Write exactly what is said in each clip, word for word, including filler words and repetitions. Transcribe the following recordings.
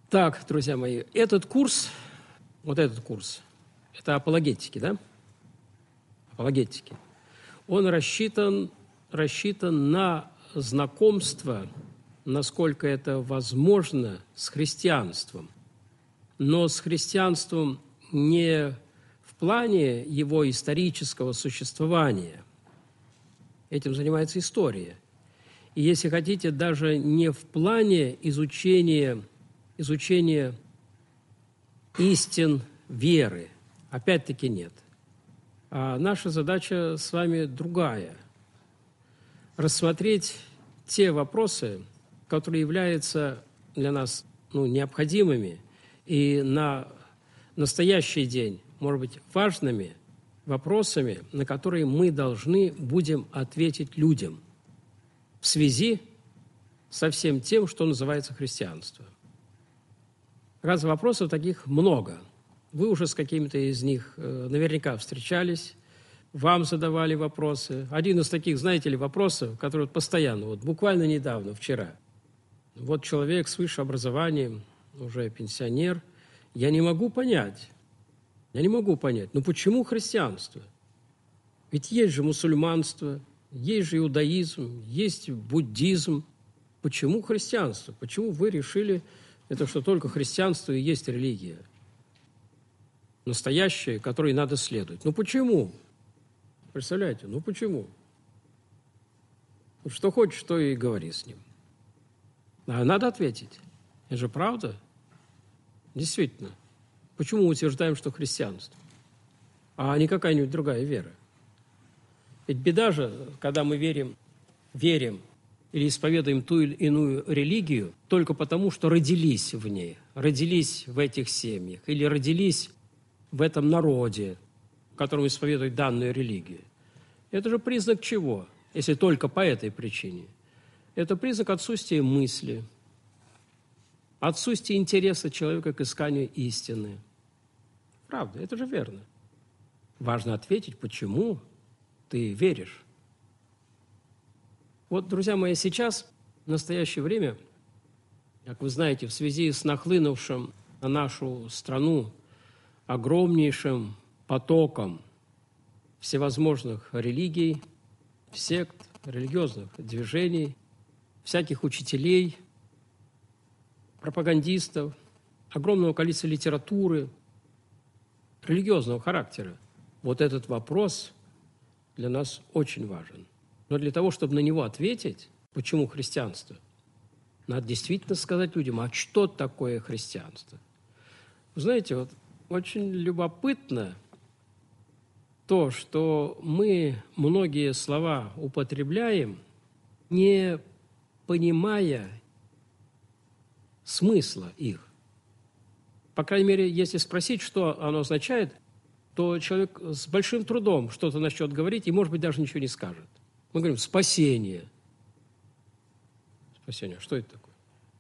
Так, друзья мои, этот курс, вот этот курс, это апологетики, да? Апологетики. Он рассчитан, рассчитан на знакомство, насколько это возможно, с христианством. Но с христианством не в плане его исторического существования. Этим занимается история. И, если хотите, даже не в плане изучения, изучения истин веры. Опять-таки нет. А наша задача с вами другая. Рассмотреть те вопросы, которые являются для нас ну, необходимыми и на настоящий день, может быть, важными вопросами, на которые мы должны будем ответить людям в связи со всем тем, что называется христианство. Раз вопросов таких много. Вы уже с какими-то из них наверняка встречались, вам задавали вопросы. Один из таких, знаете ли, вопросов, который вот постоянно, вот буквально недавно, вчера. Вот человек с высшим образованием, уже пенсионер, я не могу понять, я не могу понять, ну почему христианство? Ведь есть же мусульманство, есть же иудаизм, есть буддизм. Почему христианство? Почему вы решили, это что только христианство и есть религия? Настоящая, которой надо следовать. Ну почему? Представляете, ну почему? Что хочешь, то и говори с ним. А надо ответить. Это же правда? Действительно. Почему мы утверждаем, что христианство, а не какая-нибудь другая вера? Ведь беда же, когда мы верим, верим или исповедуем ту или иную религию только потому, что родились в ней, родились в этих семьях или родились в этом народе, которому исповедуют данную религию. Это же признак чего, если только по этой причине? Это признак отсутствия мысли, отсутствия интереса человека к исканию истины. Правда, это же верно. Важно ответить, почему ты веришь. Вот, друзья мои, сейчас, в настоящее время, как вы знаете, в связи с нахлынувшим на нашу страну огромнейшим потоком всевозможных религий, сект, религиозных движений, всяких учителей, пропагандистов, огромного количества литературы религиозного характера. Вот этот вопрос для нас очень важен. Но для того, чтобы на него ответить, почему христианство, надо действительно сказать людям, а что такое христианство? Вы знаете, вот очень любопытно то, что мы многие слова употребляем, не понимая смысла их. По крайней мере, если спросить, что оно означает, то человек с большим трудом что-то начнет говорить и, может быть, даже ничего не скажет. Мы говорим «спасение». Спасение. Что это такое?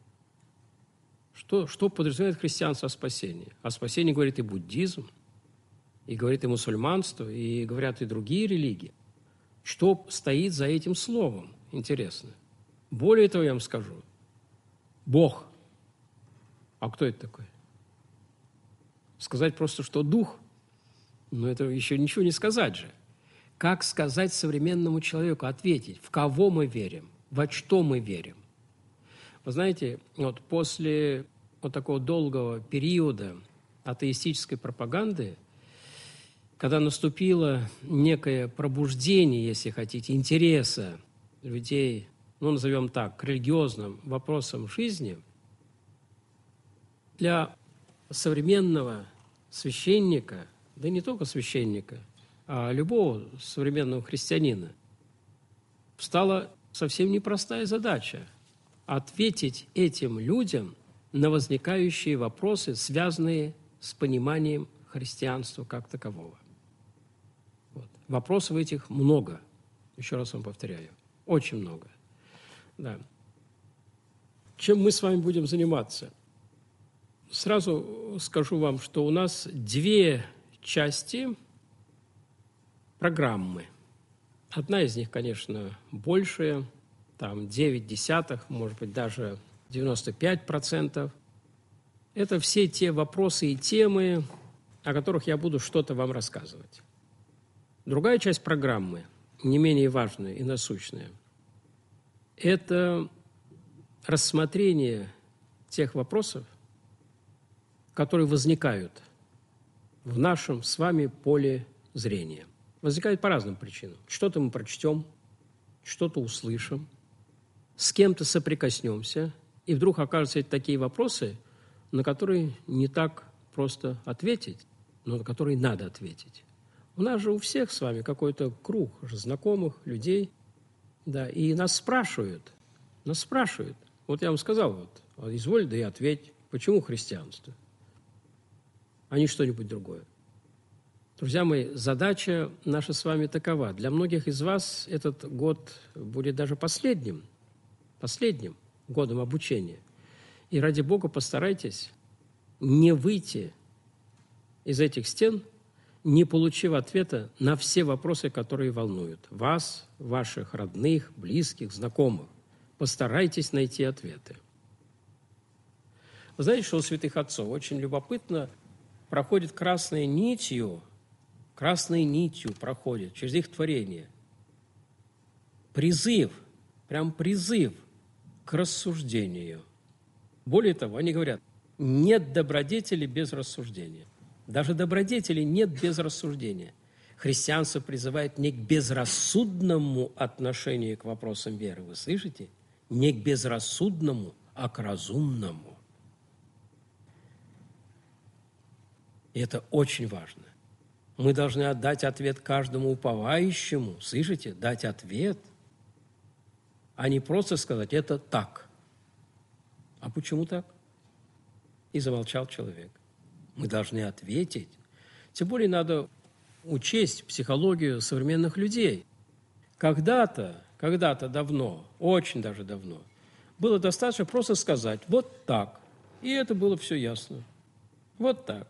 Что, что подразумевает христианство о спасении? О спасении говорит и буддизм, и говорит и мусульманство, и говорят и другие религии. Что стоит за этим словом? Интересно. Более того, я вам скажу. Бог. А кто это такой? Сказать просто, что дух, но это еще ничего не сказать же. Как сказать современному человеку, ответить, в кого мы верим, во что мы верим? Вы знаете, вот после вот такого долгого периода атеистической пропаганды, когда наступило некое пробуждение, если хотите, интереса людей, ну, назовем так, к религиозным вопросам жизни, для современного священника, да и не только священника, а любого современного христианина, стала совсем непростая задача – ответить этим людям на возникающие вопросы, связанные с пониманием христианства как такового. Вот. Вопросов этих много. Еще раз вам повторяю. Очень много. Да. Чем мы с вами будем заниматься? Сразу скажу вам, что у нас две части программы. Одна из них, конечно, большая, там девять десятых, может быть, даже девяносто пять процентов это все те вопросы и темы, о которых я буду что-то вам рассказывать. Другая часть программы, не менее важная и насущная, это рассмотрение тех вопросов, которые возникают в нашем с вами поле зрения. Возникают по разным причинам. Что-то мы прочтем, что-то услышим, с кем-то соприкоснемся, и вдруг окажутся это такие вопросы, на которые не так просто ответить, но на которые надо ответить. У нас же у всех с вами какой-то круг знакомых людей, да, и нас спрашивают, нас спрашивают. Вот я вам сказал, вот, изволь, да и ответь, почему христианство, а не что-нибудь другое. Друзья мои, задача наша с вами такова. Для многих из вас этот год будет даже последним, последним годом обучения. И ради Бога постарайтесь не выйти из этих стен, не получив ответа на все вопросы, которые волнуют вас, ваших родных, близких, знакомых. Постарайтесь найти ответы. Вы знаете, что у святых отцов очень любопытно проходит красной нитью, красной нитью проходит через их творение призыв, прям призыв к рассуждению. Более того, они говорят, нет добродетели без рассуждения. Даже добродетели нет без рассуждения. Христианство призывает не к безрассудному отношению к вопросам веры. Вы слышите? Не к безрассудному, а к разумному. И это очень важно. Мы должны отдать ответ каждому уповающему. Слышите? Дать ответ, а не просто сказать «это так». А почему так? И замолчал человек. Мы должны ответить. Тем более надо учесть психологию современных людей. Когда-то, когда-то давно, очень даже давно, было достаточно просто сказать «вот так». И это было все ясно. Вот так.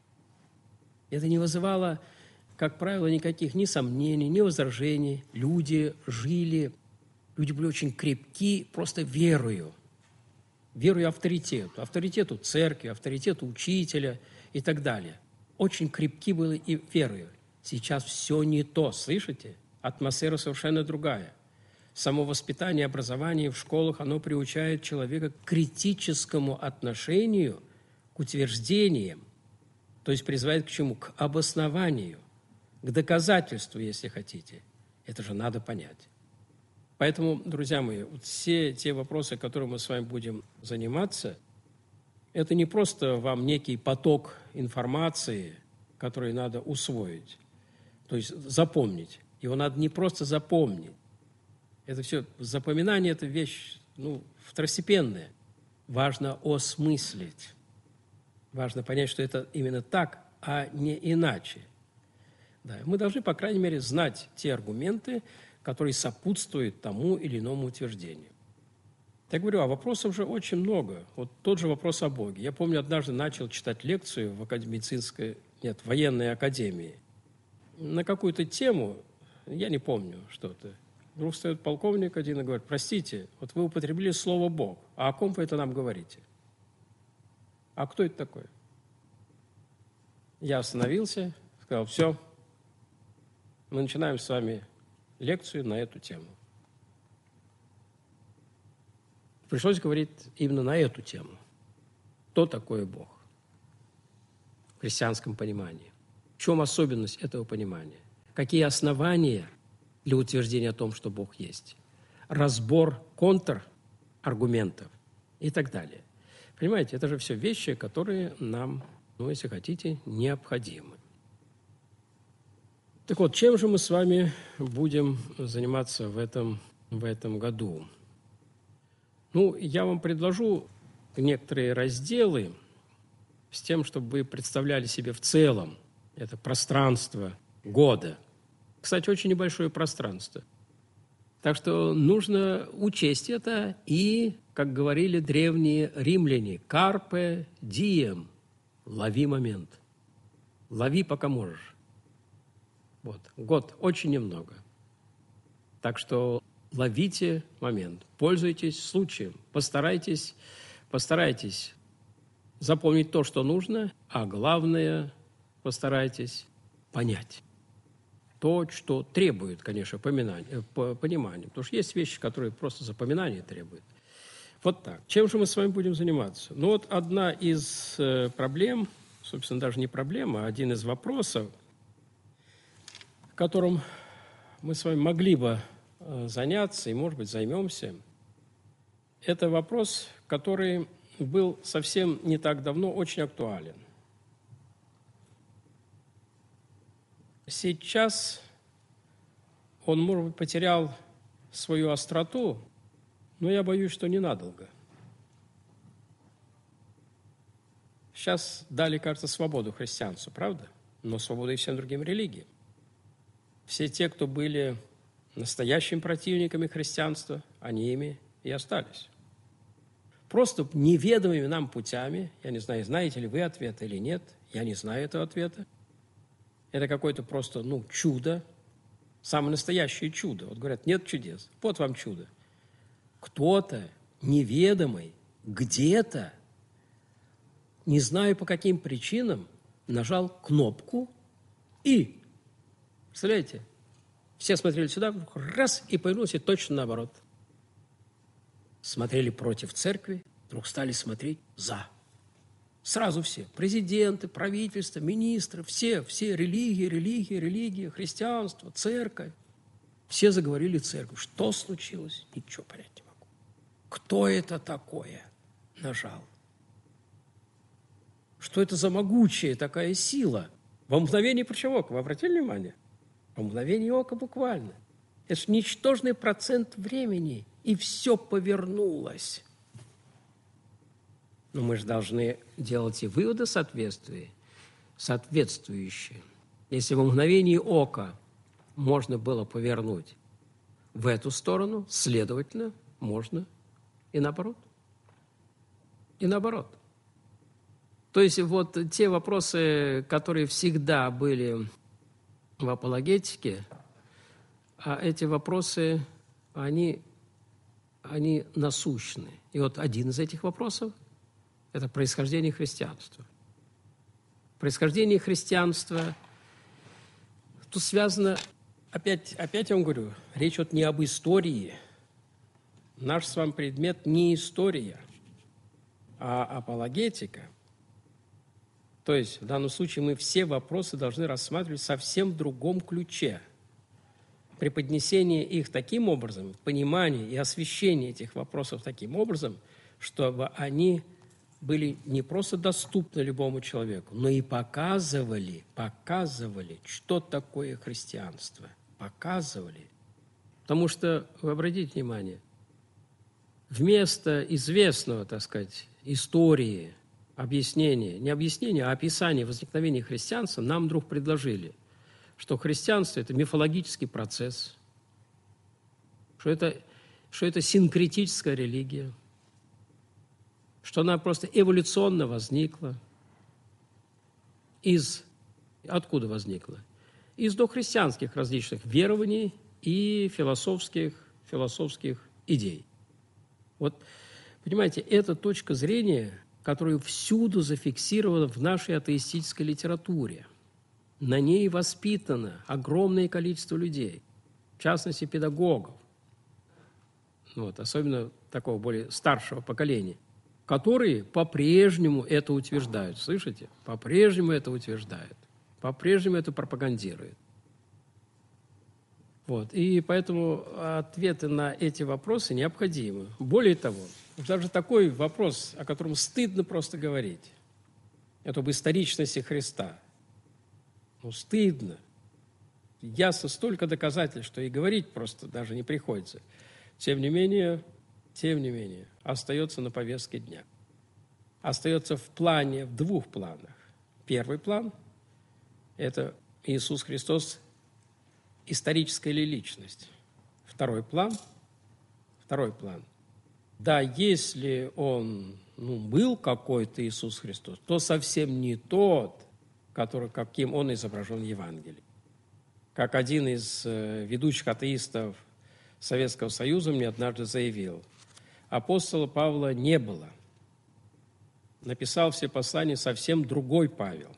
Это не вызывало, как правило, никаких ни сомнений, ни возражений. Люди жили, люди были очень крепки просто верою. Верою авторитету, авторитету церкви, авторитету учителя и так далее. Очень крепки были и верою. Сейчас все не то, слышите? Атмосфера совершенно другая. Само воспитание, образование в школах, оно приучает человека к критическому отношению, к утверждениям, то есть призывает к чему? К обоснованию, к доказательству, если хотите. Это же надо понять. Поэтому, друзья мои, вот все те вопросы, которыми мы с вами будем заниматься, это не просто вам некий поток информации, который надо усвоить, то есть запомнить. Его надо не просто запомнить. Это все, запоминание – это вещь, ну, второстепенная. Важно осмыслить. Важно понять, что это именно так, а не иначе. Да, мы должны, по крайней мере, знать те аргументы, которые сопутствуют тому или иному утверждению. Я говорю, а вопросов же очень много. Вот тот же вопрос о Боге. Я помню, однажды начал читать лекцию в медицинской, нет, военной академии на какую-то тему, я не помню что-то. Вдруг встает полковник один и говорит, простите, вот вы употребили слово «Бог», а о ком вы это нам говорите? А кто это такой? Я остановился, сказал, все, мы начинаем с вами лекцию на эту тему. Пришлось говорить именно на эту тему. Кто такой Бог? В христианском понимании. В чем особенность этого понимания? Какие основания для утверждения о том, что Бог есть? Разбор контраргументов и так далее. Понимаете, это же все вещи, которые нам, ну, если хотите, необходимы. Так вот, чем же мы с вами будем заниматься в этом, в этом году? Ну, я вам предложу некоторые разделы с тем, чтобы вы представляли себе в целом это пространство года. Кстати, очень небольшое пространство. Так что нужно учесть это и, как говорили древние римляне, «carpe diem» – лови момент. Лови, пока можешь. Вот. Год очень немного. Так что ловите момент, пользуйтесь случаем, постарайтесь, постарайтесь запомнить то, что нужно, а главное, постарайтесь понять то, что требует, конечно, поминания, понимания. Потому что есть вещи, которые просто запоминания требуют. Вот так. Чем же мы с вами будем заниматься? Ну вот одна из проблем, собственно, даже не проблема, а один из вопросов, которым мы с вами могли бы заняться и, может быть, займемся, это вопрос, который был совсем не так давно очень актуален. Сейчас он, может быть, потерял свою остроту, но я боюсь, что ненадолго. Сейчас дали, кажется, свободу христианству, правда? Но свободу и всем другим религиям. Все те, кто были настоящими противниками христианства, они ими и остались. Просто неведомыми нам путями, я не знаю, знаете ли вы ответ или нет, я не знаю этого ответа. Это какое-то просто, ну, чудо, самое настоящее чудо. Вот говорят, нет чудес, вот вам чудо. Кто-то неведомый где-то, не знаю по каким причинам, нажал кнопку и, представляете, все смотрели сюда, раз, и повернулся точно наоборот. Смотрели против церкви, вдруг стали смотреть за. Сразу все. Президенты, правительство, министры, все, все религии, религии, религии, христианство, церковь. Все заговорили церковь. Что случилось? Ничего понять не могу. Кто это такое нажал? Что это за могучая такая сила? Во мгновение причем ока. Вы обратили внимание? Во мгновение ока буквально. Это же ничтожный процент времени, и все повернулось. Но мы же должны делать и выводы соответствия, соответствующие. Если во мгновение ока можно было повернуть в эту сторону, следовательно, можно и наоборот. И наоборот. То есть вот те вопросы, которые всегда были в апологетике, а эти вопросы, они, они насущны. И вот один из этих вопросов – это происхождение христианства. Происхождение христианства тут связано, опять, опять я вам говорю, речь вот не об истории. Наш с вами предмет не история, а апологетика. То есть в данном случае мы все вопросы должны рассматривать совсем в другом ключе. Преподнесение их таким образом, понимание и освещение этих вопросов таким образом, чтобы они были не просто доступны любому человеку, но и показывали, показывали, что такое христианство. Показывали. Потому что, вы обратите внимание, вместо известного, так сказать, истории, объяснения, не объяснения, а описания возникновения христианства нам вдруг предложили, что христианство – это мифологический процесс, что это, что это синкретическая религия, что она просто эволюционно возникла. Из... Откуда возникла? Из дохристианских различных верований и философских, философских идей. Вот, понимаете, это точка зрения, которая всюду зафиксирована в нашей атеистической литературе. На ней воспитано огромное количество людей, в частности, педагогов, вот, особенно такого более старшего поколения, которые по-прежнему это утверждают. Слышите? По-прежнему это утверждают. По-прежнему это пропагандируют. Вот. И поэтому ответы на эти вопросы необходимы. Более того, даже такой вопрос, о котором стыдно просто говорить, это об историчности Христа. Ну, стыдно. Ясно столько доказательств, что и говорить просто даже не приходится. Тем не менее, тем не менее, остается на повестке дня. Остается в плане, в двух планах. Первый план – это Иисус Христос, историческая ли личность. Второй план, второй план. Да, если он ну, был какой-то Иисус Христос, то совсем не тот, который, каким он изображен в Евангелии. Как один из э, ведущих атеистов Советского Союза мне однажды заявил, апостола Павла не было. написал все послания совсем другой Павел.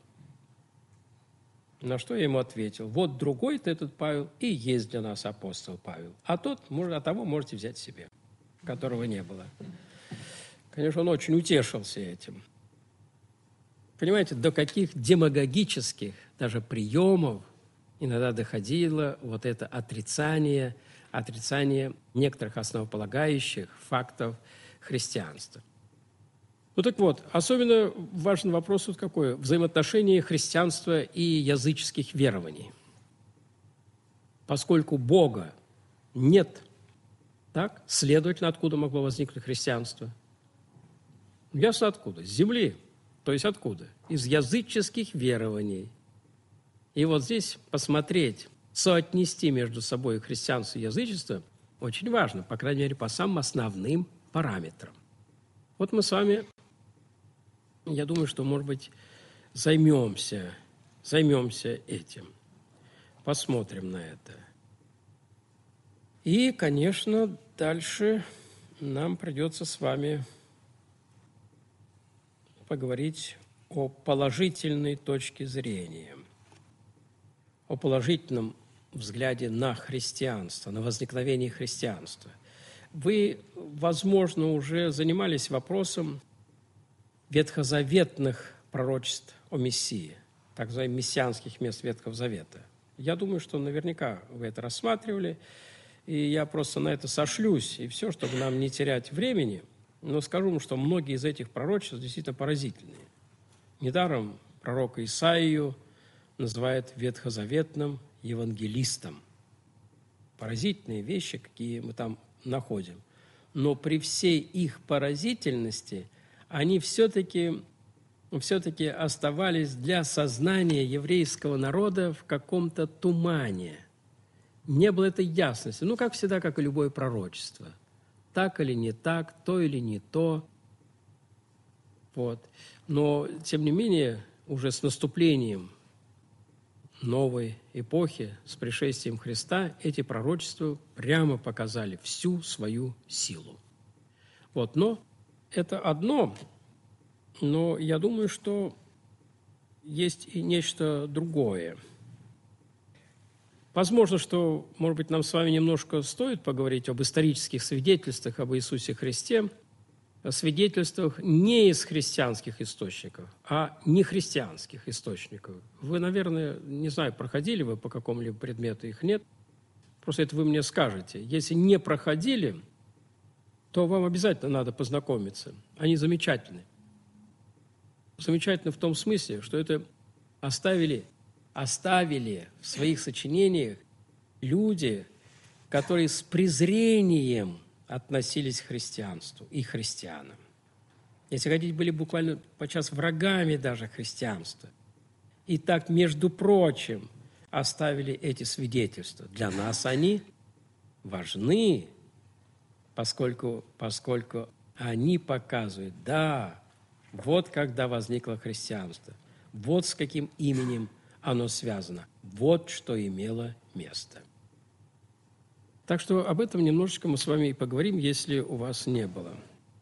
На что я ему ответил: вот другой-то этот Павел и есть для нас апостол Павел, а тот, а того можете взять себе, которого не было. Конечно, он очень утешился этим. Понимаете, до каких демагогических даже приемов иногда доходило вот это отрицание, отрицание некоторых основополагающих фактов христианства. Ну так вот, особенно важный вопрос вот какой: взаимоотношение христианства и языческих верований. Поскольку Бога нет, так, следовательно, откуда могло возникнуть христианство? Ясно откуда? С земли. То есть откуда? Из языческих верований. И вот здесь посмотреть, соотнести между собой христианство и язычество очень важно, по крайней мере, по самым основным параметрам. Вот мы с вами, я думаю, что, может быть, займемся, займемся этим, посмотрим на это. И, конечно, дальше нам придется с вами поговорить о положительной точке зрения, о положительном взгляде на христианство, на возникновение христианства. Вы, возможно, уже занимались вопросом ветхозаветных пророчеств о Мессии, так называемых мессианских мест Ветхого Завета. Я думаю, что наверняка вы это рассматривали, и я просто на это сошлюсь, и все, чтобы нам не терять времени, но скажу вам, что многие из этих пророчеств действительно поразительные. Недаром пророка Исаию называют ветхозаветным евангелистом. Поразительные вещи, какие мы там находим. Но при всей их поразительности они все-таки, все-таки оставались для сознания еврейского народа в каком-то тумане. Не было этой ясности. Ну, как всегда, как и любое пророчество. Так или не так, то или не то. Вот. Но, тем не менее, уже с наступлением новой эпохи, с пришествием Христа, эти пророчества прямо показали всю свою силу. Вот. Но это одно, но я думаю, что есть и нечто другое. Возможно, что, может быть, нам с вами немножко стоит поговорить об исторических свидетельствах об Иисусе Христе, о свидетельствах не из христианских источников, а нехристианских источников. Вы, наверное, не знаю, проходили вы по какому-либо предмету, их нет. Просто это вы мне скажете. Если не проходили, то вам обязательно надо познакомиться. Они замечательны. Замечательны в том смысле, что это оставили, оставили в своих сочинениях люди, которые с презрением относились к христианству и христианам. Если хотите, были буквально подчас врагами даже христианства. И так, между прочим, оставили эти свидетельства. Для нас они важны, поскольку, поскольку они показывают, да, вот когда возникло христианство, вот с каким именем оно связано, вот что имело место. Так что об этом немножечко мы с вами и поговорим, если у вас не было.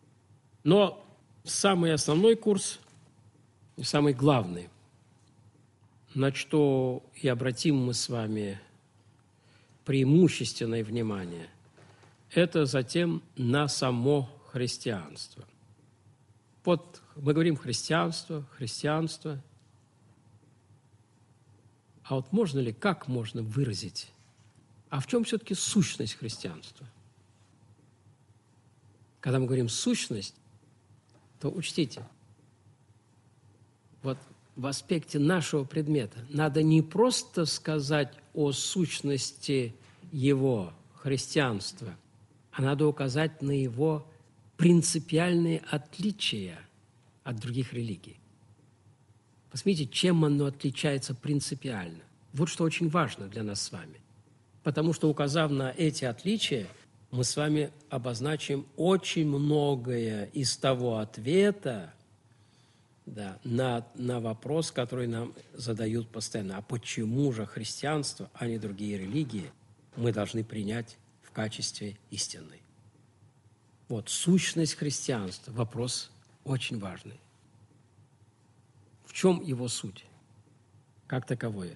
Но самый основной курс и самый главный, на что и обратим мы с вами преимущественное внимание, это затем на само христианство. Вот мы говорим христианство, христианство. А вот можно ли, как можно выразить, а в чем все-таки сущность христианства? Когда мы говорим «сущность», то учтите, вот в аспекте нашего предмета надо не просто сказать о сущности его, христианства, а надо указать на его принципиальные отличия от других религий. Посмотрите, чем оно отличается принципиально. Вот что очень важно для нас с вами. Потому что, указав на эти отличия, мы с вами обозначим очень многое из того ответа, да, на, на вопрос, который нам задают постоянно. А почему же христианство, а не другие религии, мы должны принять в качестве истинной? Вот, сущность христианства – вопрос очень важный. чем его суть, как таковое?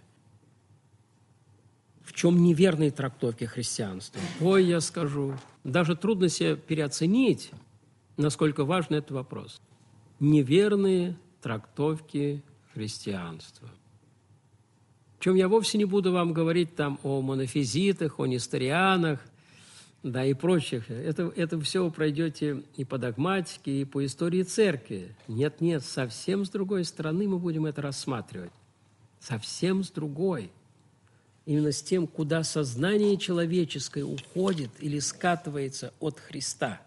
В чем неверные трактовки христианства? Ой, я скажу, даже трудно себе переоценить, насколько важен этот вопрос. Неверные трактовки христианства. Причем я вовсе не буду вам говорить там о монофизитах, о несторианах, да, и прочих. Это, это все вы пройдете и по догматике, и по истории церкви. Нет-нет, совсем с другой стороны мы будем это рассматривать. Совсем с другой. Именно с тем, куда сознание человеческое уходит или скатывается от Христа.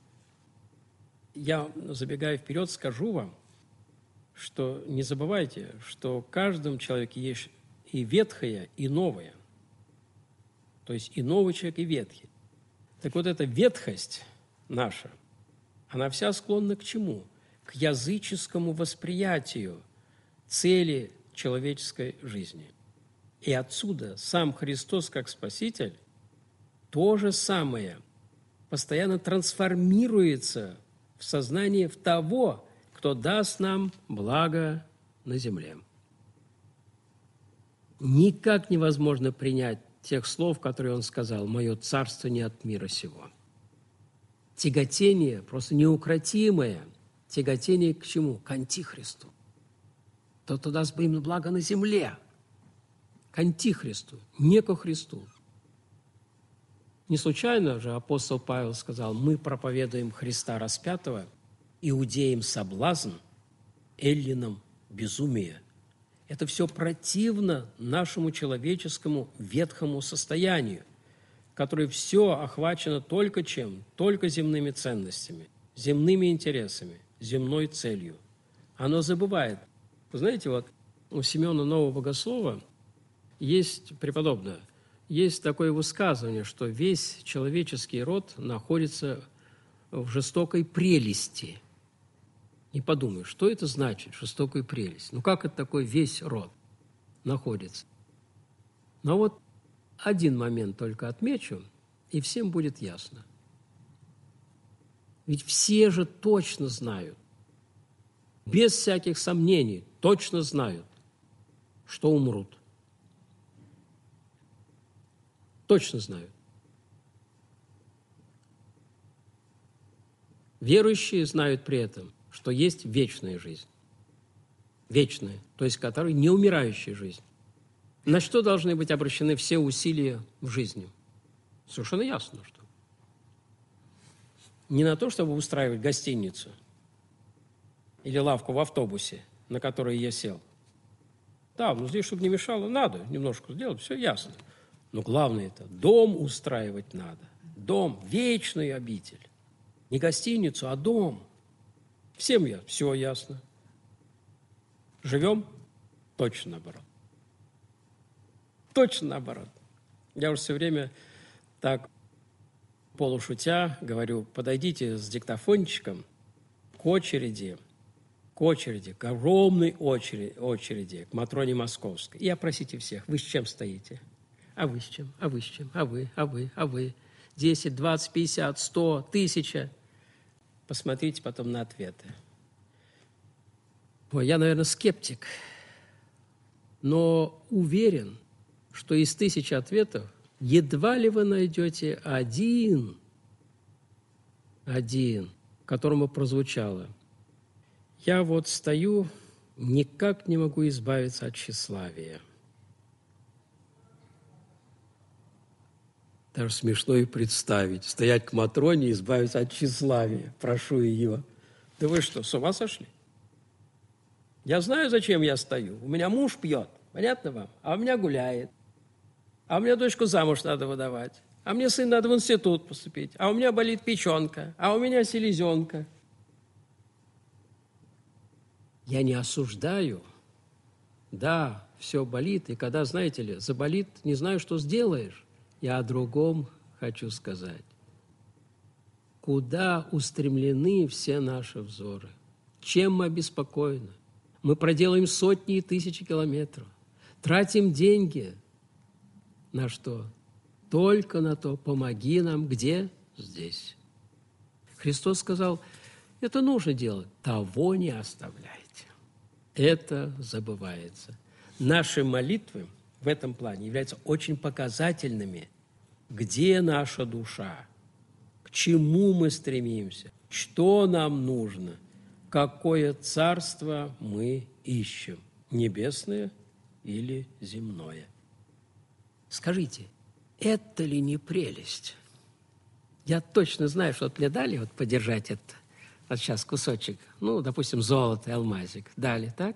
Я, забегая вперед, скажу вам, что не забывайте, что в каждом человеке есть и ветхое, и новое. То есть и новый человек, и ветхий. Так вот, эта ветхость наша, она вся склонна к чему? К языческому восприятию цели человеческой жизни. И отсюда сам Христос, как Спаситель, то же самое постоянно трансформируется в сознании в того, кто даст нам благо на земле. Никак невозможно принять тех слов, которые он сказал: «Мое царство не от мира сего». Тяготение, просто неукротимое, тяготение к чему? К антихристу. Тот, кто даст им благо на земле. К антихристу, не ко Христу. Не случайно же апостол Павел сказал: «Мы проповедуем Христа распятого, иудеям соблазн, эллинам безумие». Это все противно нашему человеческому ветхому состоянию, которое все охвачено только чем? Только земными ценностями, земными интересами, земной целью. Оно забывает. Вы знаете, вот у Симеона Нового Богослова есть, преподобное, есть такое высказывание, что весь человеческий род находится в жестокой прелести. Не подумай, что это значит, жестокая прелесть? Ну, как это такой весь род находится? Но вот один момент только отмечу, и всем будет ясно. Ведь все же точно знают, без всяких сомнений, точно знают, что умрут. Точно знают. Верующие знают при этом, что есть вечная жизнь. Вечная, то есть которая не умирающая жизнь. На что должны быть обращены все усилия в жизни? Совершенно ясно, что. Не на то, чтобы устраивать гостиницу или лавку в автобусе, на который я сел. Да, ну здесь, чтобы не мешало, надо немножко сделать, все ясно. Но главное это, дом устраивать надо. Дом, вечный обитель. Не гостиницу, а дом. Всем я, все ясно. Живем? Точно наоборот. Точно наоборот. Я уже все время так полушутя говорю: подойдите с диктофончиком к очереди, к очереди, к огромной очереди, очереди к Матроне Московской. И опросите всех: вы с чем стоите? А вы с чем? А вы с чем? А вы? А вы? А вы? Десять, двадцать, пятьдесят, сто, тысяча. Посмотрите потом на ответы. Ой, я, наверное, скептик, но уверен, что из тысячи ответов едва ли вы найдете один, один, которому прозвучало: я вот стою, никак не могу избавиться от тщеславия. Даже смешно и представить. Стоять к Матроне и избавиться от тщеславия. Прошу ее. Да вы что, с ума сошли? Я знаю, зачем я стою. У меня муж пьет, понятно вам? А у меня гуляет. А у меня дочку замуж надо выдавать. А мне сын надо в институт поступить. А у меня болит печенка. А у меня селезенка. Я не осуждаю. Да, все болит. И когда, знаете ли, заболит, не знаю, что сделаешь. Я о другом хочу сказать. Куда устремлены все наши взоры? Чем мы обеспокоены? Мы проделаем сотни и тысячи километров. Тратим деньги. На что? Только на то, помоги нам. Где? Здесь. Христос сказал, это нужно делать. Того не оставляйте. Это забывается. Наши молитвы в этом плане являются очень показательными, где наша душа, к чему мы стремимся, что нам нужно, какое царство мы ищем, небесное или земное. Скажите, это ли не прелесть? Я точно знаю, что вот мне дали вот подержать это, вот сейчас кусочек, ну, допустим, золото и алмазик дали, так?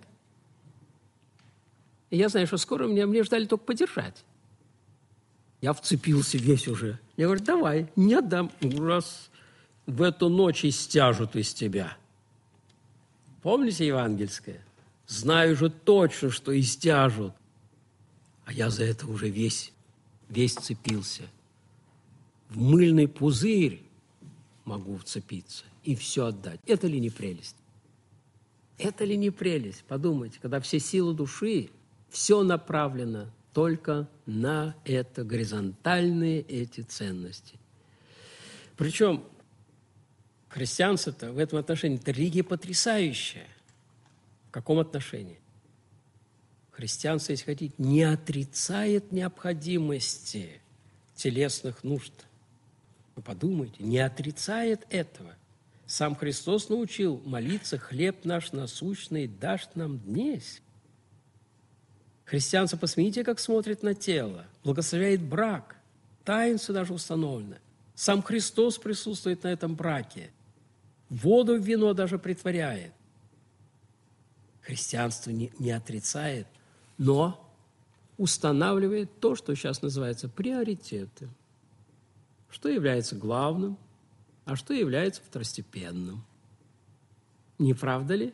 И я знаю, что скоро мне, мне ждали только подержать. Я вцепился весь уже. Я говорю, давай, не отдам. Раз в эту ночь и стяжут из тебя. Помните евангельское? Знаю же точно, что и стяжут. А я за это уже весь, весь цепился. В мыльный пузырь могу вцепиться и все отдать. Это ли не прелесть? Это ли не прелесть? Подумайте, когда все силы души, все направлено только на это, горизонтальные эти ценности. Причем христианство-то в этом отношении это религия потрясающая. В каком отношении? Христианство, если хотите, не отрицает необходимости телесных нужд. Вы подумайте, не отрицает этого. Сам Христос научил молиться: «Хлеб наш насущный дашь нам днесь». Христианство, посмотрите, как смотрит на тело, благословляет брак, таинство даже установлено. Сам Христос присутствует на этом браке, воду в вино даже претворяет. Христианство не, не отрицает, но устанавливает то, что сейчас называется приоритеты. Что является главным, а что является второстепенным. Не правда ли?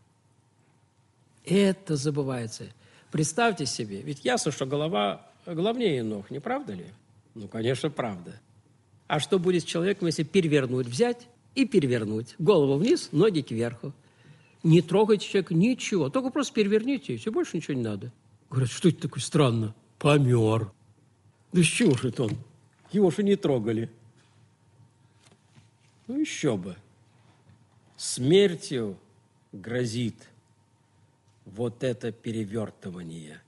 Это забывается. Представьте себе, ведь ясно, что голова главнее ног, не правда ли? Ну, конечно, правда. А что будет с человеком, если перевернуть, взять и перевернуть? Голову вниз, ноги кверху. Не трогайте человека, ничего, только просто переверните, и все, больше ничего не надо. Говорят, что это такое странно? Помер. Да с чего же это он? Его же не трогали. Ну, еще бы. Смертью грозит вот это перевертывание.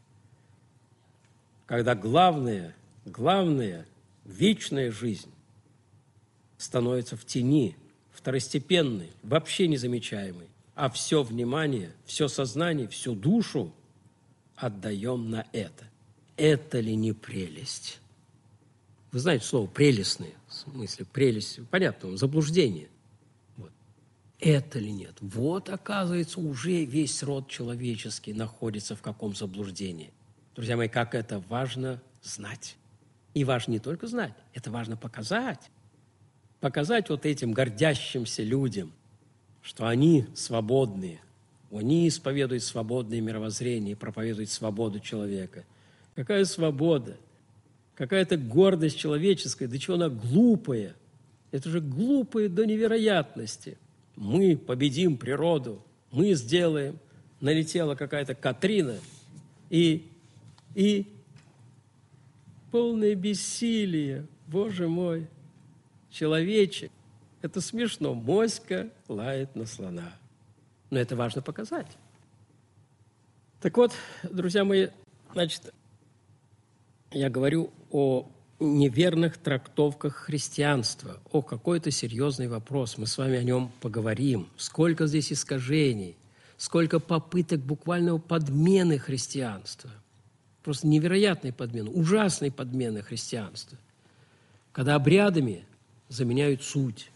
Когда главное, главное, вечная жизнь становится в тени, второстепенной, вообще незамечаемой, а все внимание, все сознание, всю душу отдаем на это. Это ли не прелесть? Вы знаете слово «прелестное», в смысле прелесть, понятно, заблуждение. Вот. Это ли нет? Вот, оказывается, уже весь род человеческий находится в каком заблуждении. Друзья мои, как это важно знать. И важно не только знать, это важно показать. Показать вот этим гордящимся людям, что они свободные, они исповедуют свободное мировоззрение, проповедуют свободу человека. Какая свобода? Какая-то гордость человеческая, да чего она глупая. Это же глупое до невероятности. Мы победим природу, мы сделаем. Налетела какая-то Катрина, и, и полное бессилие, Боже мой, человечек. Это смешно, моська лает на слона. Но это важно показать. Так вот, друзья мои, значит, я говорю о неверных трактовках христианства, о какой-то серьезный вопрос. Мы с вами о нем поговорим. Сколько здесь искажений, сколько попыток буквального подмены христианства. Просто невероятной подмены, ужасной подмены христианства. Когда обрядами заменяют суть.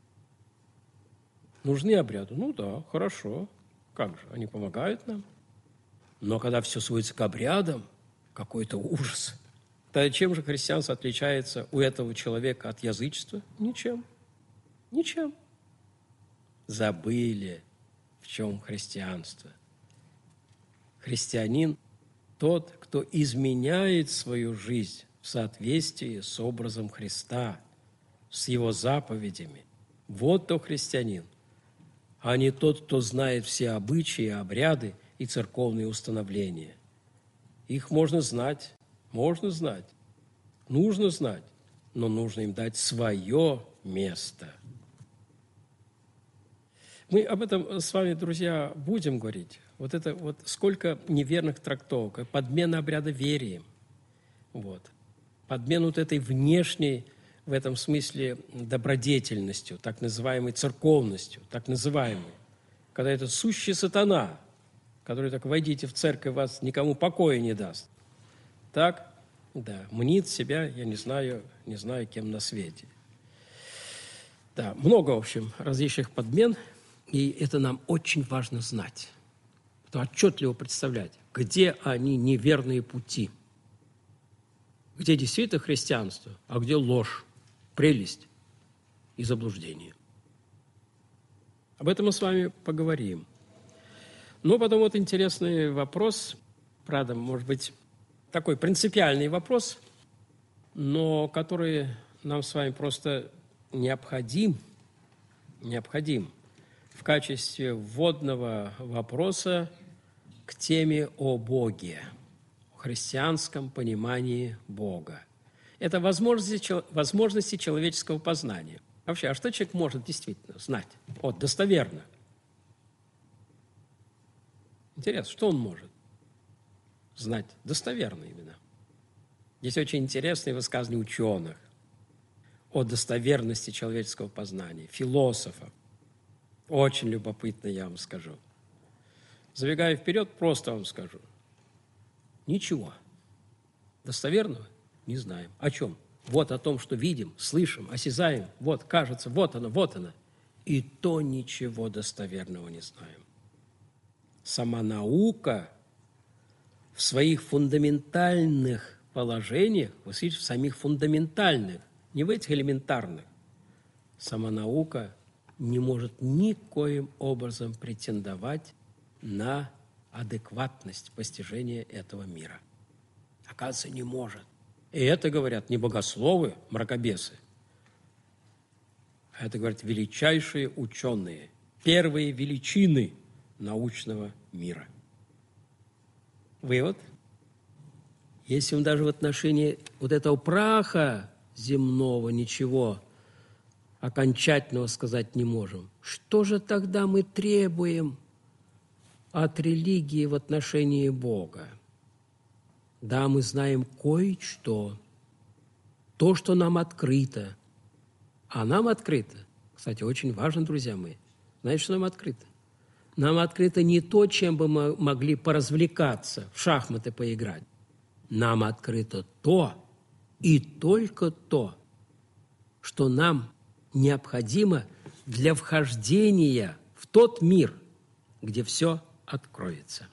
Нужны обряды? Ну да, хорошо. Как же, они помогают нам. Но когда все сводится к обрядам, какой-то ужас. Тогда чем же христианство отличается у этого человека от язычества? Ничем. Ничем. Забыли, в чем христианство. Христианин – тот, кто изменяет свою жизнь в соответствии с образом Христа, с его заповедями. Вот то христианин, а не тот, кто знает все обычаи, обряды и церковные установления. Их можно знать, можно знать, нужно знать, но нужно им дать свое место. Мы об этом с вами, друзья, будем говорить. Вот это вот сколько неверных трактовок, подмена обряда верии, вот, подмена вот этой внешней, в этом смысле, добродетельностью, так называемой церковностью, так называемой, когда это сущий сатана, который так войдите в церковь, вас никому покоя не даст. Так, да, мнит себя, я не знаю, не знаю, кем на свете. Да, много, в общем, различных подмен, и это нам очень важно знать, отчетливо представлять, где они неверные пути, где действительно христианство, а где ложь, прелесть и заблуждение. Об этом мы с вами поговорим. Но потом вот интересный вопрос, правда, может быть, такой принципиальный вопрос, но который нам с вами просто необходим, необходим в качестве вводного вопроса к теме о Боге, о христианском понимании Бога. Это возможности, возможности человеческого познания. Вообще, а что человек может действительно знать? Вот, достоверно. Интересно, что он может знать достоверно именно? Есть очень интересные высказывания ученых о достоверности человеческого познания, философов. Очень любопытно, я вам скажу. Забегая вперед, просто вам скажу. Ничего достоверного не знаем. О чем? Вот о том, что видим, слышим, осязаем. Вот, кажется, вот оно, вот оно. И то ничего достоверного не знаем. Сама наука в своих фундаментальных положениях, вы слышите, в самих фундаментальных, не в этих элементарных, сама наука не может никоим образом претендовать на адекватность постижения этого мира. Оказывается, не может. И это говорят не богословы, мракобесы, а это говорят величайшие ученые, первые величины научного мира. Вывод. Если мы даже в отношении вот этого праха земного ничего окончательного сказать не можем, что же тогда мы требуем от религии в отношении Бога? Да, мы знаем кое-что, то, что нам открыто. А нам открыто, кстати, очень важно, друзья мои, знаете, что нам открыто? Нам открыто не то, чем бы мы могли поразвлекаться, в шахматы поиграть. Нам открыто то и только то, что нам необходимо для вхождения в тот мир, где все откроется.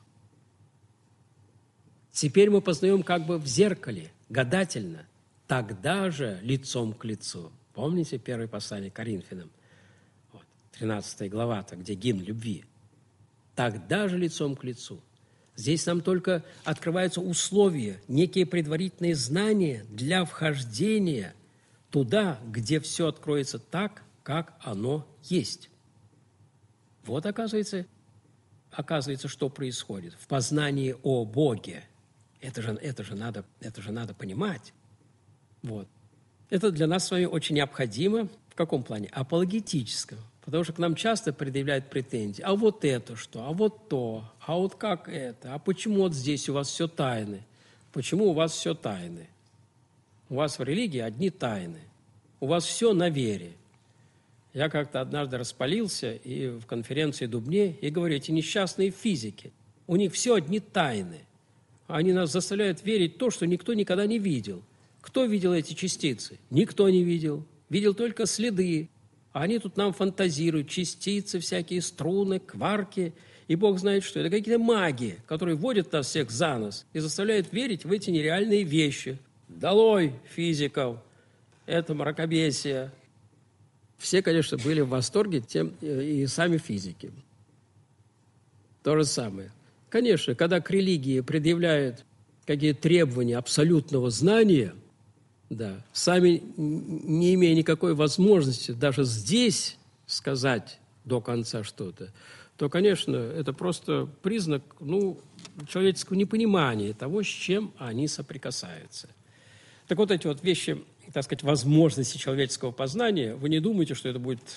Теперь мы познаем как бы в зеркале, гадательно, тогда же лицом к лицу. Помните первое послание к Коринфянам? Вот, тринадцатая глава, где гимн любви. Тогда же лицом к лицу. Здесь нам только открываются условия, некие предварительные знания для вхождения туда, где все откроется так, как оно есть. Вот, оказывается, оказывается, что происходит в познании о Боге. Это же, это же, надо, это же надо понимать. Вот. Это для нас с вами очень необходимо. В каком плане? Апологетическом. Потому что к нам часто предъявляют претензии. А вот это что? А вот то? А вот как это? А почему вот здесь у вас все тайны? Почему у вас все тайны? У вас в религии одни тайны. У вас все на вере. Я как-то однажды распалился и в конференции Дубне и говорю, эти несчастные физики, у них все одни тайны. Они нас заставляют верить в то, что никто никогда не видел. Кто видел эти частицы? Никто не видел. Видел только следы. А они тут нам фантазируют. Частицы, всякие струны, кварки. И Бог знает что. Это какие-то маги, которые вводят нас всех за нос и заставляют верить в эти нереальные вещи. Долой физиков. Это мракобесие. Все, конечно, были в восторге, тем и сами физики. То же самое. Конечно, когда к религии предъявляют какие-то требования абсолютного знания, да, сами не имея никакой возможности даже здесь сказать до конца что-то, то, конечно, это просто признак, ну, человеческого непонимания того, с чем они соприкасаются. Так вот эти вот вещи, так сказать, возможности человеческого познания, вы не думайте, что это будет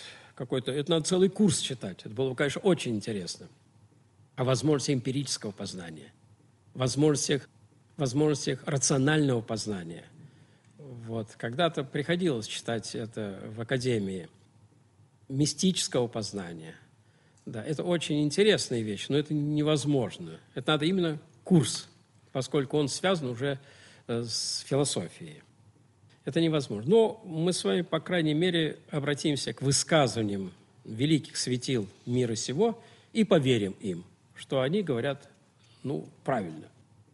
какой-то... Это надо целый курс читать. Это было бы, конечно, очень интересно. О возможности эмпирического познания, возможностях, возможностях рационального познания. Вот. Когда-то приходилось читать это в академии. Мистического познания. Да, это очень интересная вещь, но это невозможно. Это надо именно курс, поскольку он связан уже с философией. Это невозможно. Но мы с вами, по крайней мере, обратимся к высказываниям великих светил мира сего и поверим им, что они говорят, ну, правильно.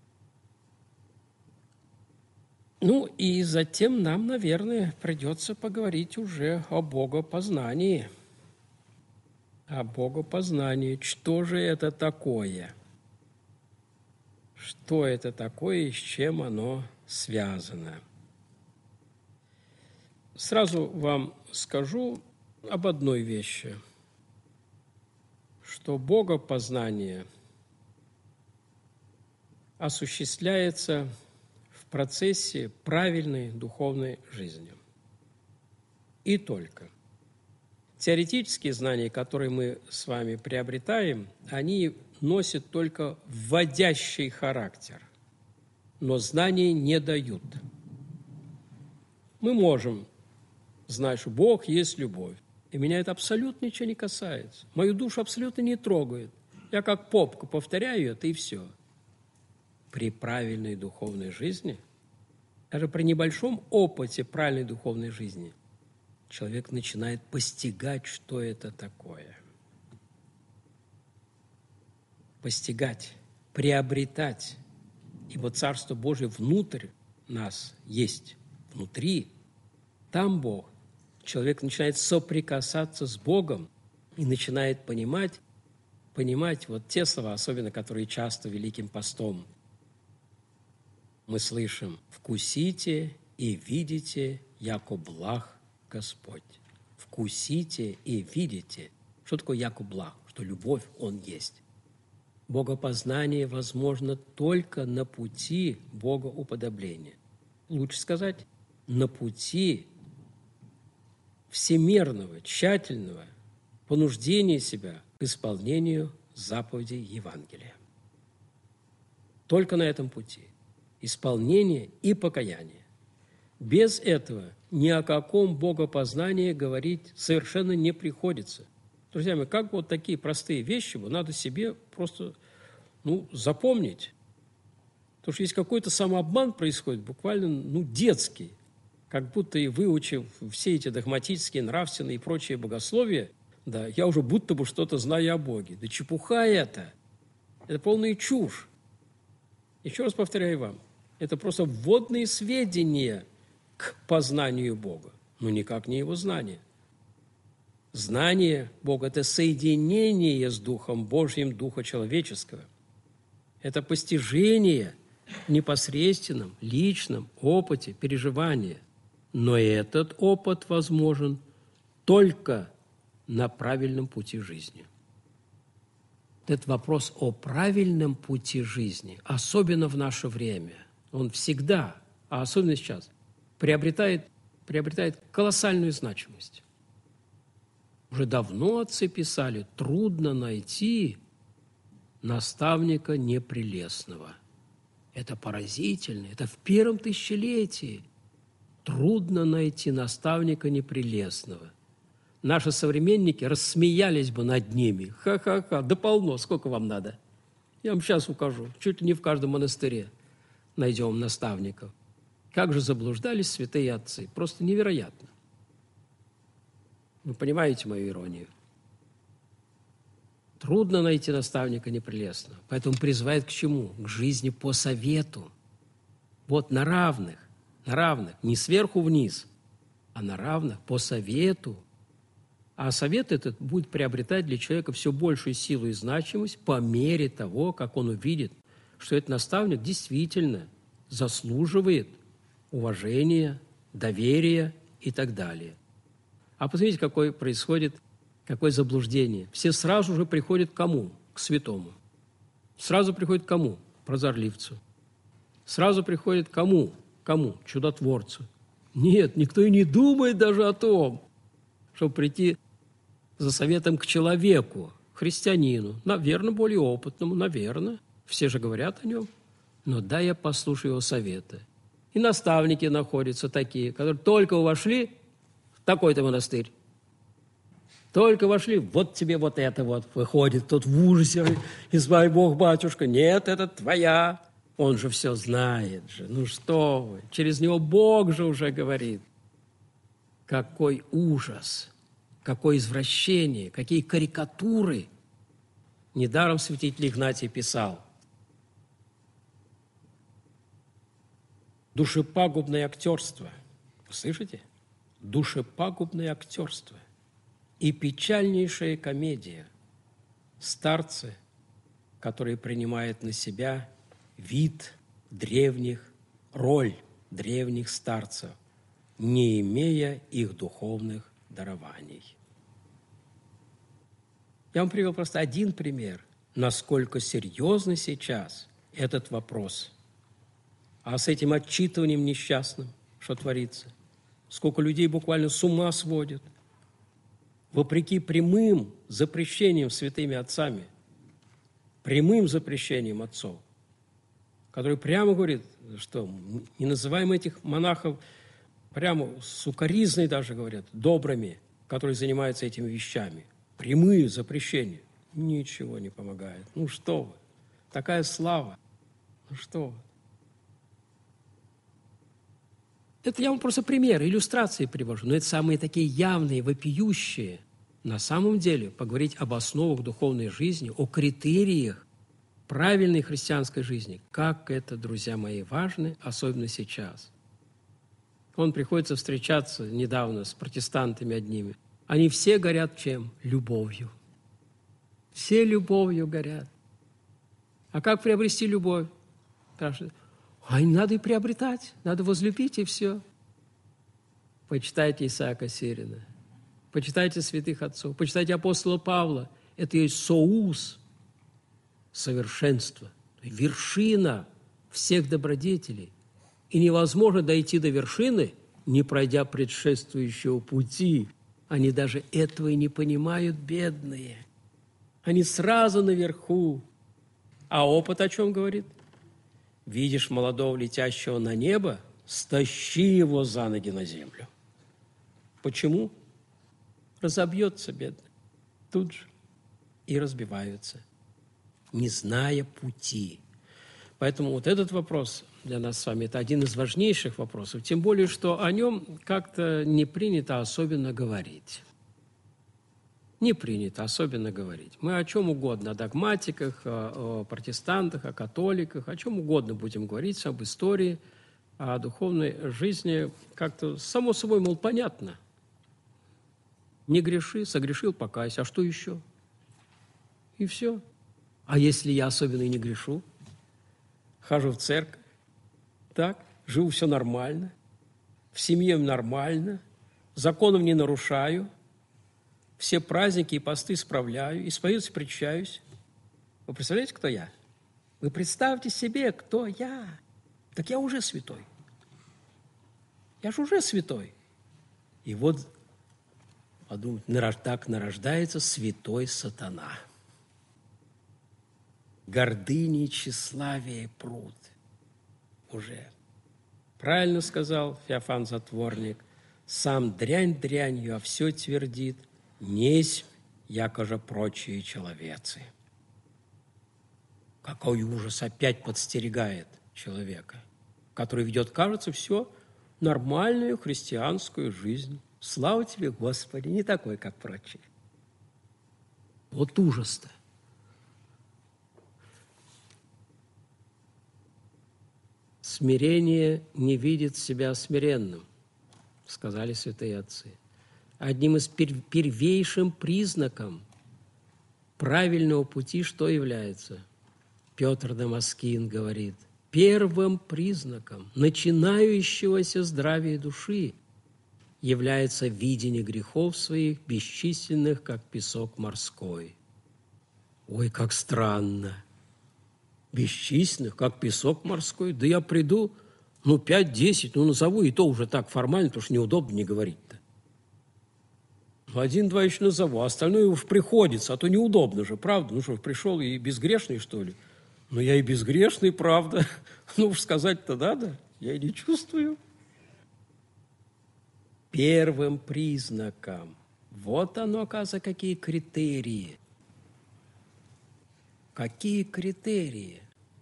Ну, и затем нам, наверное, придется поговорить уже о богопознании. О богопознании. Что же это такое? Что это такое и с чем оно связано? Сразу вам скажу об одной вещи, что богопознание осуществляется в процессе правильной духовной жизни. И только. Теоретические знания, которые мы с вами приобретаем, они носят только вводящий характер, но знаний не дают. Мы можем знать, что Бог есть любовь, и меня это абсолютно ничего не касается. Мою душу абсолютно не трогает. Я как попку повторяю это, и все. При правильной духовной жизни, даже при небольшом опыте правильной духовной жизни, человек начинает постигать, что это такое. Постигать, приобретать. Ибо Царство Божие внутрь нас есть, внутри. Там Бог. Человек начинает соприкасаться с Богом и начинает понимать, понимать вот те слова, особенно которые часто Великим постом мы слышим: «Вкусите и видите, яко благ Господь». Вкусите и видите. Что такое яко благ? Что любовь Он есть. Богопознание возможно только на пути богоуподобления. Лучше сказать, на пути всемерного, тщательного понуждения себя к исполнению заповедей Евангелия. Только на этом пути. Исполнение и покаяние. Без этого ни о каком богопознании говорить совершенно не приходится. Друзья мои, как вот такие простые вещи надо себе просто ну, запомнить. Потому что есть какой-то самообман происходит, буквально ну, детский. Как будто и выучив все эти догматические, нравственные и прочие богословия, да, я уже будто бы что-то знаю о Боге. Да чепуха это! Это полная чушь. Еще раз повторяю вам, это просто вводные сведения к познанию Бога, но никак не Его знание. Знание Бога – это соединение с Духом Божьим, Духа человеческого. Это постижение в непосредственном, личном опыте переживания. Но этот опыт возможен только на правильном пути жизни. Этот вопрос о правильном пути жизни, особенно в наше время, он всегда, а особенно сейчас, приобретает, приобретает колоссальную значимость. Уже давно отцы писали: трудно найти наставника непрелестного. Это поразительно, это в первом тысячелетии. Трудно найти наставника непрелестного. Наши современники рассмеялись бы над ними. Ха-ха-ха, да полно, сколько вам надо? Я вам сейчас укажу. Чуть ли не в каждом монастыре найдем наставников. Как же заблуждались святые отцы. Просто невероятно. Вы понимаете мою иронию? Трудно найти наставника непрелестного. Поэтому призывает к чему? К жизни по совету. Вот на равных, на равных, не сверху вниз, а на равных, по совету. А совет этот будет приобретать для человека все большую силу и значимость по мере того, как он увидит, что этот наставник действительно заслуживает уважения, доверия и так далее. А посмотрите, какое происходит, какое заблуждение. Все сразу же приходят к кому? К святому. Сразу приходят к кому? К прозорливцу. Сразу приходят к кому? Кому? Чудотворцу. Нет, никто и не думает даже о том, чтобы прийти за советом к человеку, христианину, наверное, более опытному, наверное, все же говорят о нем, но дай я послушаю его совета. И наставники находятся такие, которые только вошли в такой-то монастырь. Только вошли, вот тебе вот это вот, выходит тот в ужасе, избави Бог, батюшка, нет, это твоя. Он же все знает же, ну что вы, через него Бог же уже говорит. Какой ужас, какое извращение, какие карикатуры. Недаром святитель Игнатий писал. Душепагубное актерство. Вы слышите? Душепагубное актерство. И печальнейшая комедия. Старцы, которые принимают на себя вид древних, роль древних старцев, не имея их духовных дарований. Я вам привел просто один пример, насколько серьезный сейчас этот вопрос. А с этим отчитыванием несчастным, что творится? Сколько людей буквально с ума сводят, вопреки прямым запрещениям святыми отцами, прямым запрещениям отцов, который прямо говорит, что не называем этих монахов прямо сукоризной даже говорят, добрыми, которые занимаются этими вещами. Прямые запрещения. Ничего не помогает. Ну что вы, такая слава. Ну что вы. Это я вам просто примеры, иллюстрации привожу, но это самые такие явные, вопиющие. На самом деле поговорить об основах духовной жизни, о критериях правильной христианской жизни. Как это, друзья мои, важно, особенно сейчас. Он приходится встречаться недавно с протестантами одними. Они все горят чем? Любовью. Все любовью горят. А как приобрести любовь? Спрашивают. А не надо и приобретать, надо возлюбить, и все. Почитайте Исаака Сирина, почитайте святых отцов, почитайте апостола Павла. Это есть соус, совершенство, вершина всех добродетелей. И невозможно дойти до вершины, не пройдя предшествующего пути. Они даже этого и не понимают, бедные. Они сразу наверху. А опыт о чем говорит? Видишь молодого летящего на небо, стащи его за ноги на землю. Почему? Разобьется, бедный. Тут же. И разбиваются, не зная пути. Поэтому вот этот вопрос для нас с вами – это один из важнейших вопросов. Тем более, что о нем как-то не принято особенно говорить. Не принято особенно говорить. Мы о чем угодно, о догматиках, о, о протестантах, о католиках, о чем угодно будем говорить, об истории, о духовной жизни. Как-то само собой, мол, понятно. Не греши, согрешил, покайся. А что еще? И все. А если я особенно и не грешу? Хожу в церковь, так, живу все нормально, в семье нормально, законов не нарушаю, все праздники и посты справляю, исповедуюсь, причащаюсь. Вы представляете, кто я? Вы представьте себе, кто я. Так я уже святой. Я же уже святой. И вот, подумать, так нарождается святой сатана. Гордыни и тщеславие пруд. Уже. Правильно сказал Феофан Затворник. Сам дрянь дрянью, а все твердит. Несть, якоже прочие человецы. Какой ужас опять подстерегает человека, который ведет, кажется, все нормальную христианскую жизнь. Слава тебе, Господи, не такой, как прочие. Вот ужас-то. Смирение не видит себя смиренным, сказали святые отцы. Одним из пер- первейшим признаком правильного пути что является? Петр Дамаскин говорит, первым признаком начинающегося здравия души является видение грехов своих, бесчисленных, как песок морской. Ой, как странно! Бесчисленных, как песок морской. Да я приду, ну, пять-десять, ну, назову, и то уже так формально, потому что неудобно не говорить-то. Ну, один-два еще назову, а остальное уж приходится, а то неудобно же, правда? Ну что, пришел и безгрешный, что ли? Ну, я и безгрешный, правда. Ну уж сказать-то надо, я и не чувствую. Первым признаком. Вот оно, оказывается, какие критерии. Какие критерии?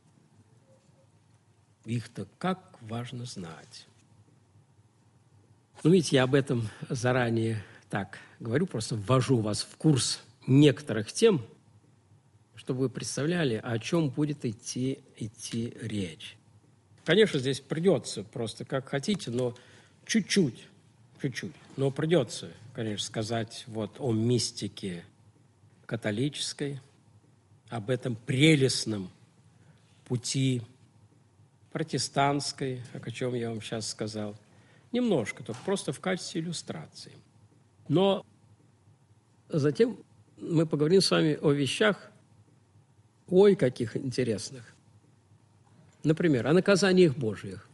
Их-то как важно знать. Ну, видите, я об этом заранее так говорю, просто ввожу вас в курс некоторых тем, чтобы вы представляли, о чем будет идти, идти речь. Конечно, здесь придется просто как хотите, но чуть-чуть, чуть-чуть. Но придется, конечно, сказать вот о мистике католической, об этом прелестном пути протестантской, о чем я вам сейчас сказал. Немножко, только просто в качестве иллюстрации. Но затем мы поговорим с вами о вещах, ой, каких интересных. Например, о наказаниях Божьих.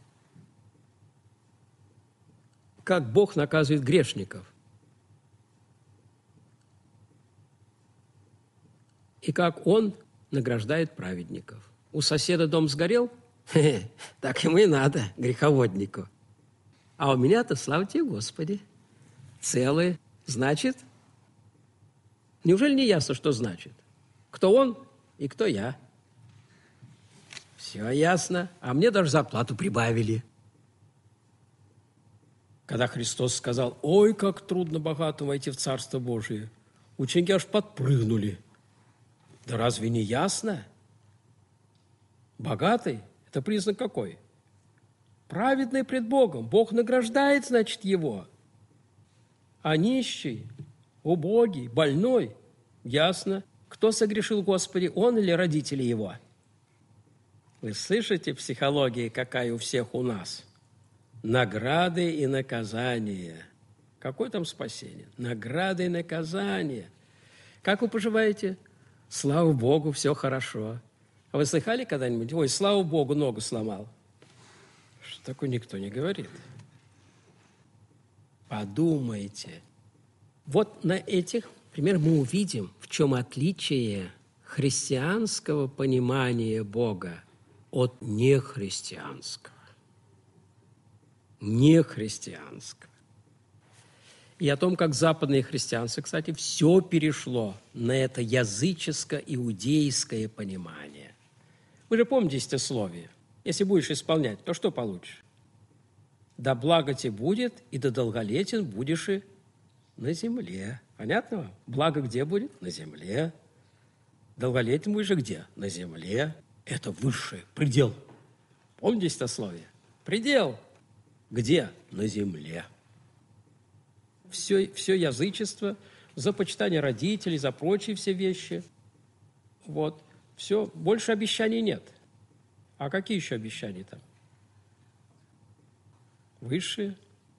Как Бог наказывает грешников. И как Он награждает праведников. У соседа дом сгорел? Хе-хе, так ему и надо, греховоднику. А у меня-то, слава тебе, Господи, целые. Значит, неужели не ясно, что значит? Кто он и кто я? Все ясно. А мне даже зарплату прибавили. Когда Христос сказал, ой, как трудно богатым войти в Царство Божие, ученики аж подпрыгнули. Да разве не ясно? Богатый – это признак какой? Праведный пред Богом. Бог награждает, значит, его. А нищий, убогий, больной – ясно. Кто согрешил, Господи, он или родители его? Вы слышите психологии, какая у всех у нас? Награды и наказания. Какое там спасение? Награды и наказания. Как вы поживаете? Слава Богу, все хорошо. А вы слыхали когда-нибудь? Ой, слава Богу, ногу сломал. Что такое никто не говорит. Подумайте. Вот на этих примерах мы увидим, в чем отличие христианского понимания Бога от нехристианского. Нехристианского. И о том, как западные христианцы, кстати, все перешло на это языческо-иудейское понимание. Вы же помните десятисловие. Если будешь исполнять, то что получишь? Да благо тебе будет, и да долголетен будешь и на земле. Понятно вам? Благо где будет? На земле. Долголетен будешь и где? На земле. Это высший предел. Помните десятисловие? Предел. Где? На земле. Все, все язычество, за почитание родителей, за прочие все вещи. Вот. Все. Больше обещаний нет. А какие еще обещания там? Высшие.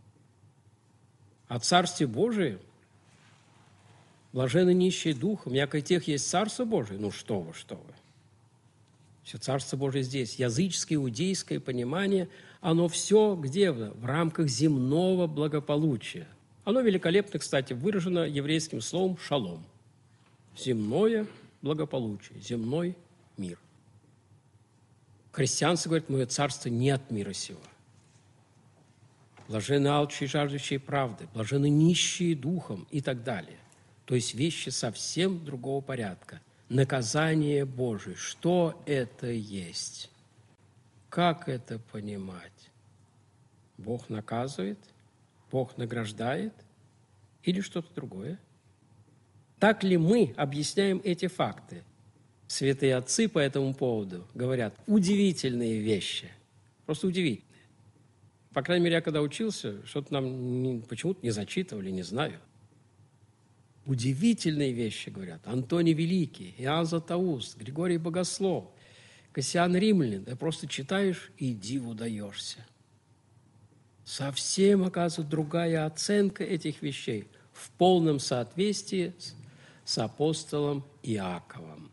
О Царстве Божие. Блаженны нищие духом, яко тех есть Царство Божие. Ну что вы, что вы. Все Царство Божие здесь. Языческое, иудейское понимание, оно все где? В рамках земного благополучия. Оно великолепно, кстати, выражено еврейским словом «шалом». Земное благополучие, земной мир. Христианцы говорят, мое царство не от мира сего. Блаженны алчущие и жаждущие правды, блаженны нищие духом и так далее. То есть вещи совсем другого порядка. Наказание Божие. Что это есть? Как это понимать? Бог наказывает? Бог награждает? Или что-то другое? Так ли мы объясняем эти факты? Святые отцы по этому поводу говорят удивительные вещи. Просто удивительные. По крайней мере, я когда учился, что-то нам не, почему-то не зачитывали, не знаю. Удивительные вещи говорят. Антоний Великий, Иоанн Златоуст, Григорий Богослов, Кассиан Римлянин. Ты просто читаешь и диву даешься. Совсем, оказывается, другая оценка этих вещей в полном соответствии с, с апостолом Иаковом.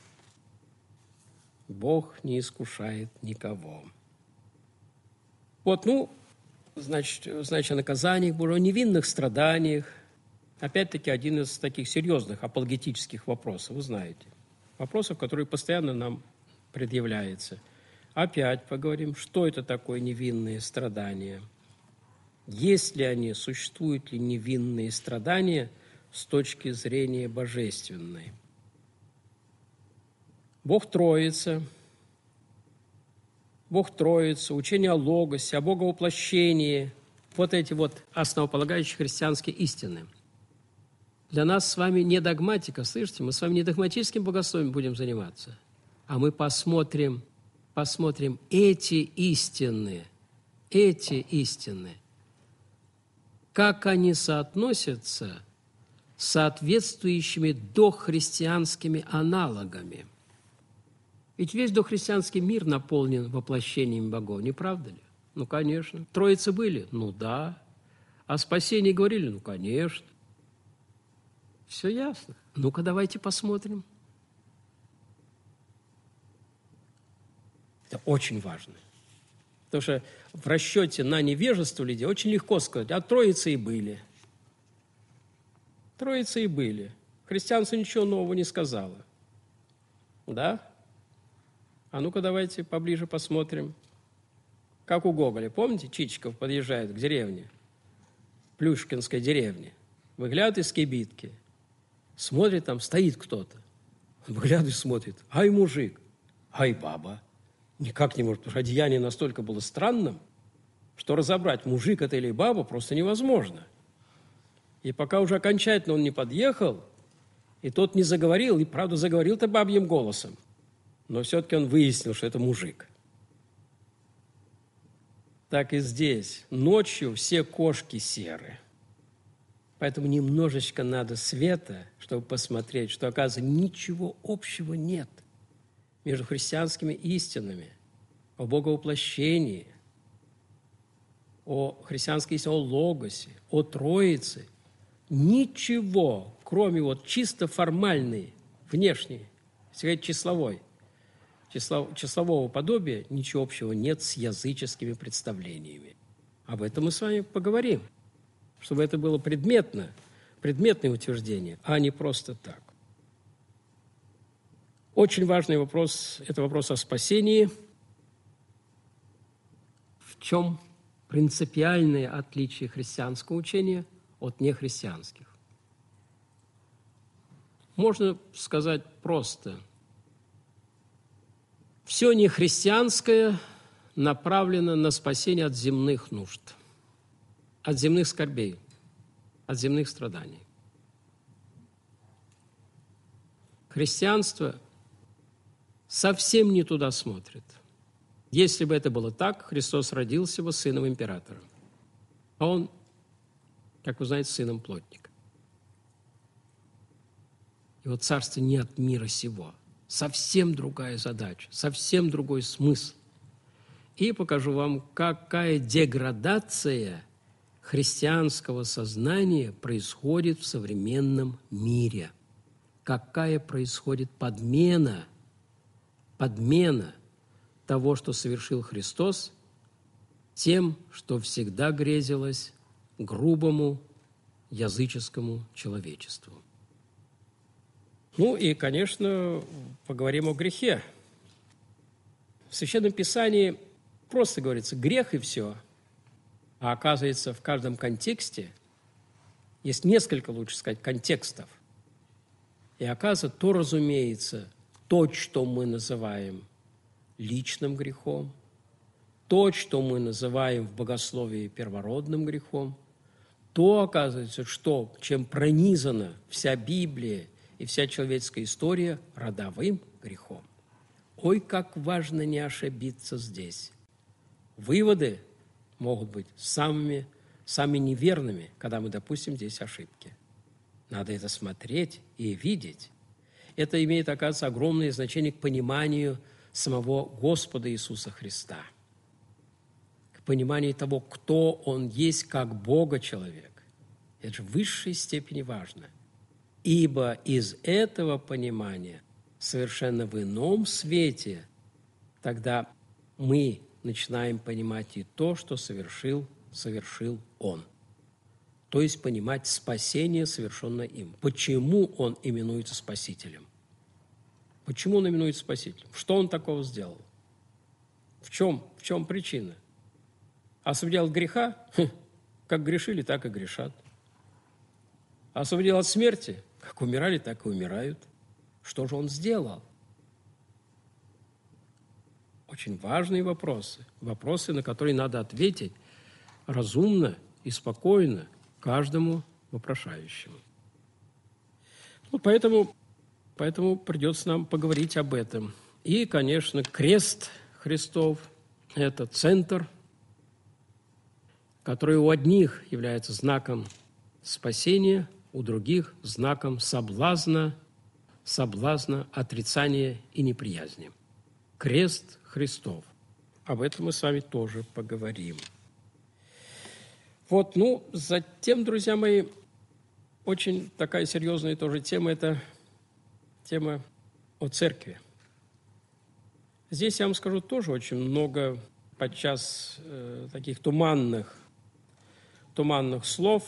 Бог не искушает никого. Вот, ну, значит, значит о наказаниях Божьих, о невинных страданиях, опять-таки, один из таких серьезных апологетических вопросов, вы знаете. Вопросов, которые постоянно нам предъявляются. Опять поговорим, что это такое невинные страдания. Есть ли они, существуют ли невинные страдания с точки зрения божественной? Бог Троица, Бог Троица, учение о Логосе, о Боговоплощении, вот эти вот основополагающие христианские истины. Для нас с вами не догматика, слышите? Мы с вами не догматическим богословием будем заниматься, а мы посмотрим, посмотрим эти истины, эти истины, как они соотносятся с соответствующими дохристианскими аналогами. Ведь весь дохристианский мир наполнен воплощениями богов, не правда ли? Ну, конечно. Троицы были? Ну, да. О спасении говорили? Ну, конечно. Все ясно. Ну-ка, давайте посмотрим. Это очень важно. Потому что в расчете на невежество людей очень легко сказать, а троицы и были. Троицы и были. Христианство ничего нового не сказала. Да? А ну-ка, давайте поближе посмотрим. Как у Гоголя. Помните, Чичиков подъезжает к деревне, Плюшкинской деревне, выглядывает из кибитки, смотрит, там стоит кто-то. Он выглядывает, смотрит. Ай, мужик, ай, баба. Никак не может, потому что одеяние настолько было странным, что разобрать, мужик это или баба, просто невозможно. И пока уже окончательно он не подъехал, и тот не заговорил, и правда заговорил-то бабьим голосом, но все-таки он выяснил, что это мужик. Так и здесь. Ночью все кошки серы. Поэтому немножечко надо света, чтобы посмотреть, что, оказывается, ничего общего нет между христианскими истинами о Боговоплощении, о христианской истине, о Логосе, о Троице. Ничего, кроме вот чисто формальной, внешней, сказать, числовой, число, числового подобия, ничего общего нет с языческими представлениями. Об этом мы с вами поговорим, чтобы это было предметно, предметное утверждение, а не просто так. Очень важный вопрос – это вопрос о спасении. В чем принципиальное отличие христианского учения от нехристианских? Можно сказать просто. Все нехристианское направлено на спасение от земных нужд, от земных скорбей, от земных страданий. Христианство совсем не туда смотрит. Если бы это было так, Христос родился бы сыном императора. А он, как вы знаете, сыном плотника. Его царство не от мира сего. Совсем другая задача, совсем другой смысл. И покажу вам, какая деградация христианского сознания происходит в современном мире. Какая происходит подмена, подмена того, что совершил Христос, тем, что всегда грезилось грубому языческому человечеству. Ну и, конечно, поговорим о грехе. В Священном Писании просто говорится «грех» и все. А оказывается, в каждом контексте есть несколько, лучше сказать, контекстов. И оказывается, то, разумеется, то, что мы называем личным грехом, то, что мы называем в богословии первородным грехом, то, оказывается, что, чем пронизана вся Библия и вся человеческая история родовым грехом. Ой, как важно не ошибиться здесь. Выводы могут быть самыми, самыми неверными, когда мы допустим здесь ошибки. Надо это смотреть и видеть. Это имеет, оказывается, огромное значение к пониманию самого Господа Иисуса Христа, к пониманию того, кто Он есть как Бога-человек. Это же в высшей степени важно. Ибо из этого понимания совершенно в ином свете тогда мы начинаем понимать и то, что совершил, совершил Он. то есть понимать спасение, совершенное им. Почему он именуется Спасителем? Почему он именуется Спасителем? Что он такого сделал? В чем, в чем причина? Освободил от греха? Хм, как грешили, так и грешат. Освободил от смерти? Как умирали, так и умирают. Что же он сделал? Очень важные вопросы. Вопросы, на которые надо ответить разумно и спокойно каждому вопрошающему. Ну, поэтому, поэтому придется нам поговорить об этом. И, конечно, крест Христов – это центр, который у одних является знаком спасения, у других – знаком соблазна, соблазна, отрицания и неприязни. Крест Христов. Об этом мы с вами тоже поговорим. Вот, ну, затем, друзья мои, очень такая серьезная тоже тема – это тема о церкви. Здесь я вам скажу тоже очень много подчас э, таких туманных, туманных слов,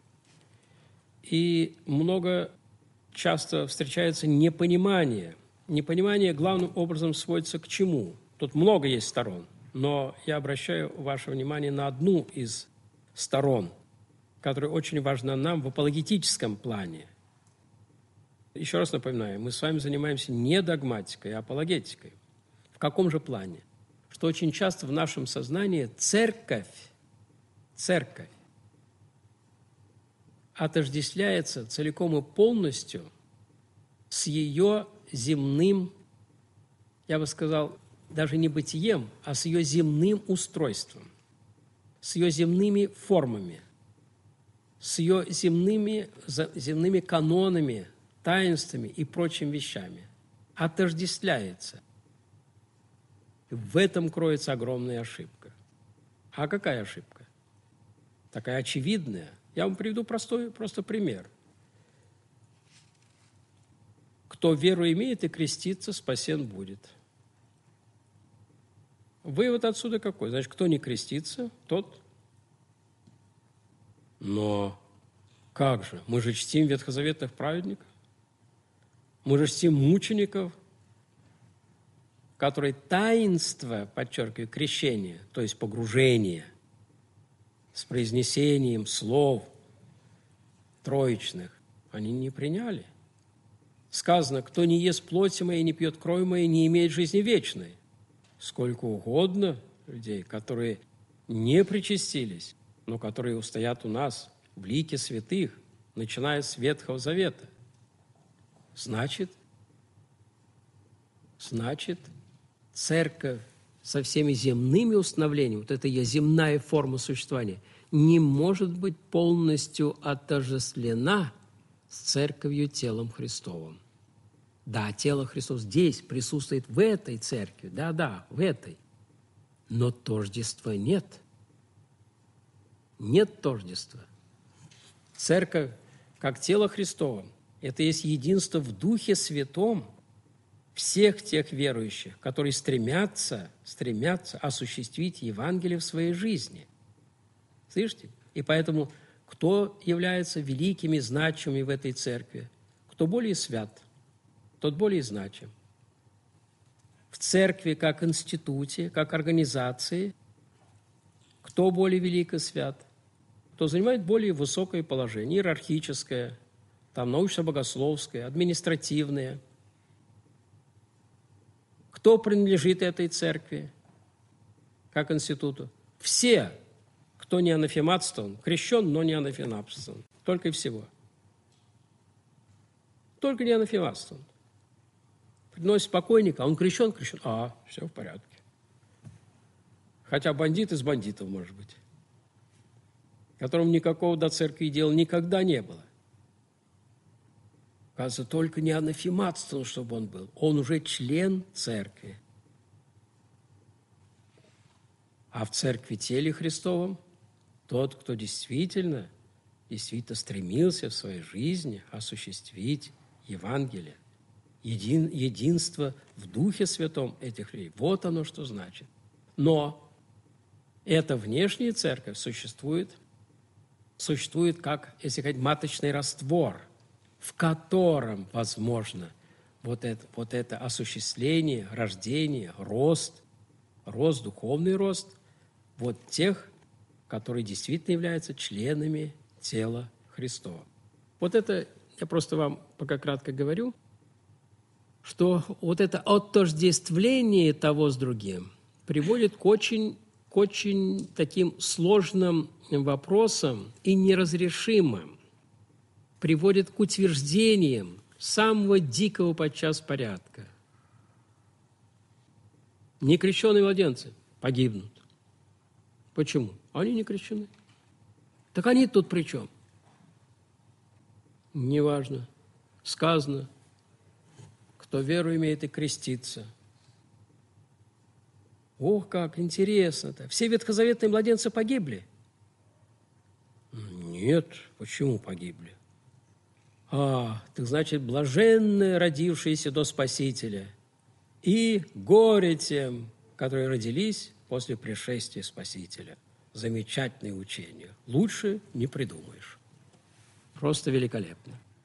и много часто встречается непонимание. Непонимание главным образом сводится к чему? Тут много есть сторон, но я обращаю ваше внимание на одну из сторон, которая очень важна нам в апологетическом плане. Еще раз напоминаю, мы с вами занимаемся не догматикой, а апологетикой. В каком же плане? Что очень часто в нашем сознании церковь, церковь отождествляется целиком и полностью с ее земным, я бы сказал, даже не бытием, а с ее земным устройством, с ее земными формами, с ее земными, земными канонами, таинствами и прочими вещами. Отождествляется. В этом кроется огромная ошибка. А какая ошибка? Такая очевидная. Я вам приведу простой просто пример. Кто веру имеет и крестится, спасен будет. Вывод отсюда какой? Значит, кто не крестится, тот. Но как же? Мы же чтим ветхозаветных праведников. Мы же чтим мучеников, которые таинство, подчеркиваю, крещение, то есть погружение с произнесением слов троичных, они не приняли. Сказано, кто не ест плоти моей, не пьет крови моей, не имеет жизни вечной. Сколько угодно людей, которые не причастились, но которые устоят у нас в лике святых, начиная с Ветхого Завета. Значит, значит, церковь со всеми земными установлениями, вот эта ее земная форма существования, не может быть полностью отождествлена с церковью телом Христовым. Да, тело Христова здесь присутствует в этой церкви, да-да, в этой. Но тождества нет. Нет тождества. Церковь, как тело Христово, это есть единство в Духе Святом всех тех верующих, которые стремятся, стремятся осуществить Евангелие в своей жизни. Слышите? И поэтому кто является великими, значимыми в этой церкви? Кто более свят, тот более значим. В церкви как институте, как организации, кто более велик и свят? Кто занимает более высокое положение, иерархическое, там научно-богословское, административное. Кто принадлежит этой церкви, как институту? Все, кто не анафематствован, крещен, но не анафематствован. Только и всего. Только не анафематствован. Приносит покойника, а он крещен, крещен. А, все в порядке. Хотя бандит из бандитов, может быть, которому никакого до церкви дела никогда не было. Оказывается, только не анафематствован, чтобы он был. Он уже член церкви. А в церкви теле Христовом тот, кто действительно, действительно стремился в своей жизни осуществить Евангелие, един, единство в Духе Святом этих людей. Вот оно что значит. Но эта внешняя церковь существует существует как, если сказать, маточный раствор, в котором возможно вот это, вот это осуществление, рождение, рост, рост, духовный рост вот тех, которые действительно являются членами тела Христова. Вот это я просто вам пока кратко говорю, что вот это отождествление того с другим приводит к очень, к очень таким сложным вопросам и неразрешимым, приводит к утверждениям самого дикого подчас порядка. Некрещенные младенцы погибнут. Почему? Они не крещены. Так они тут при чем? Неважно. Сказано, кто веру имеет и крестится. Ох, как интересно-то. Все ветхозаветные младенцы погибли? Нет. Почему погибли? А, так значит, блаженные, родившиеся до Спасителя, и горе тем, которые родились после пришествия Спасителя. Замечательное учение. Лучше не придумаешь. Просто великолепно.